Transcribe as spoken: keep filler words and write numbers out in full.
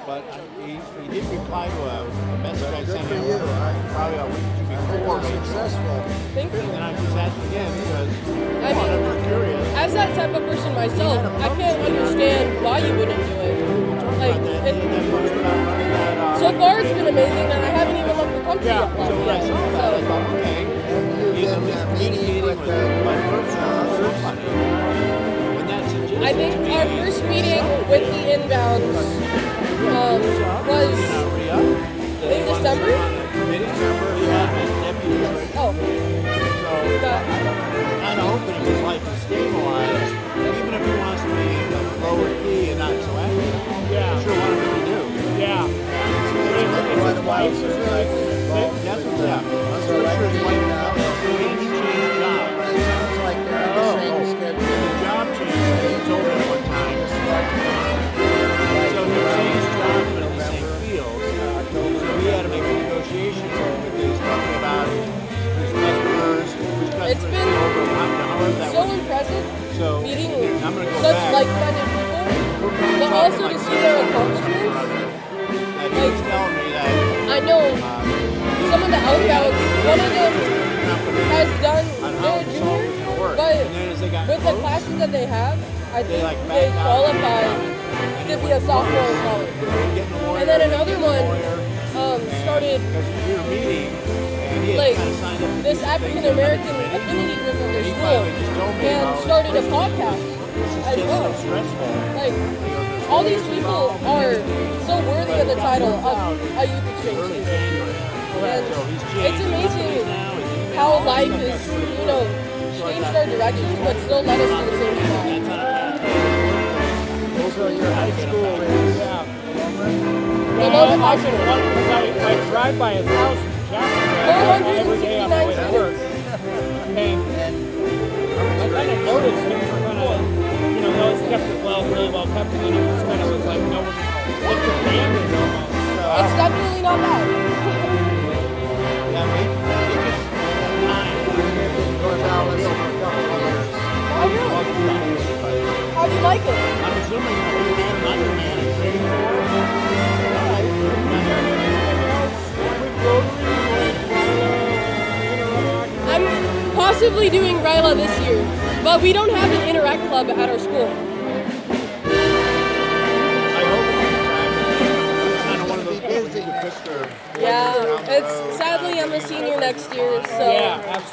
but I, he, he did reply to a, a message I Good sent for him you. I, probably a week or two before. I think successful. Thank you. And I just asked again because I one, mean, I'm curious. As that type of person myself, I can't understand why you wouldn't do it. Like, that, it, that post about running that, uh, so far it's been amazing, and I haven't even left the country yeah, yet. so when I saw that, I thought, okay, You've he's at been least uh, meeting communicating with with the my Berkshire or somebody. When that suggested I think to me, our first meeting with the inbounds um, was in December. Mid-December, he had me deputy director. Oh, So got I'm kind of hoping if his life is stabilized, even if he wants to be a lower key and not so active, Yeah. I'm sure what I'm going to do. Yeah. It's, it's his wife. It's like, That's what, yeah. I'm So pretty like sure his wife he, is uh, out there. And he changed jobs. Sounds like they're on the same schedule. The job changed. He told me one time. So he changed jobs but in the same field. So we had to make a negotiation with his company about his customers, which customers It's been over, however that so was. impressive So meeting I'm going to go such back. like-minded people, We're probably but talking also like to see six their months accomplishments. And he was telling me that I know um, some of the outbounds, one of them company has done on how their this all was junior, going to work. but And then as they got with the close, classes that they have, I they think like they backed out. qualify And to it be a went sophomore in worse. college. They were getting a lawyer, And then they another were one getting a lawyer, um, and- started because we were meeting, and he had like kind of signed up to this do some African things American on the committee. affinity group of their And he school, finally just told me and how his started a personal- podcast This is as just well. so stressful. Like, He goes, "There's all these lawyers people involved and are everything." so worthy of the title of a youth exchange Early student. January. And So he's it's changed amazing companies now, his email, how all that life stuff is, got sort of you know, So I changed thought, our directions, but still led us to the same spot. that's on a path. So your high school is yeah. Below the I high can school. walk because I, I drive by his house in Jacksonville every day on my way to work. And I kind of noticed things were kind of, you know, those kept it well, really well kept, and then it just kind of was like, no, it's abandoned almost. So, It's definitely not bad. Yeah, we, we just had time. Gonzalez for a couple of years. Oh, really? How do you like it? I'm assuming that you're man, not your man, and trading for it. I'm possibly doing Ryla this year, but we don't have an Interact Club at our school. I hope it's kind of one of those people you could push their Yeah, down the road. it's sadly I'm a senior next year, so yeah, absolutely.